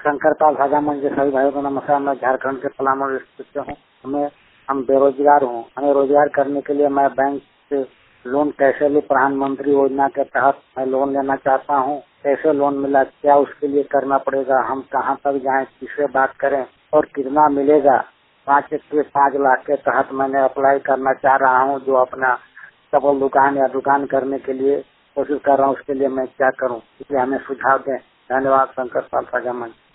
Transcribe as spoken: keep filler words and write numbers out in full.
शंकर पाल साझा मंच के सभी भाइयों को नमस्कार। मैं झारखंड के पलामू डिस्ट्रिक्ट से हूँ। हमें हम बेरोजगार हूँ। हमें रोजगार करने के लिए मैं बैंक से लोन कैसे लूँ? प्रधानमंत्री योजना के तहत मैं लोन लेना चाहता हूँ। कैसे लोन मिला? क्या उसके लिए करना पड़ेगा? हम कहाँ तक जाएं? किससे बात करें और कितना मिलेगा? पाँच के पाँच लाख के तहत मैंने अप्लाई करना चाह रहा हूँ, जो अपना डबल दुकान या दुकान करने के लिए कोशिश कर रहा हूँ। उसके लिए मैं क्या करूँ? इसलिए हमें सुझाव दें। धन्यवाद। शंकर पाल साझा मंच।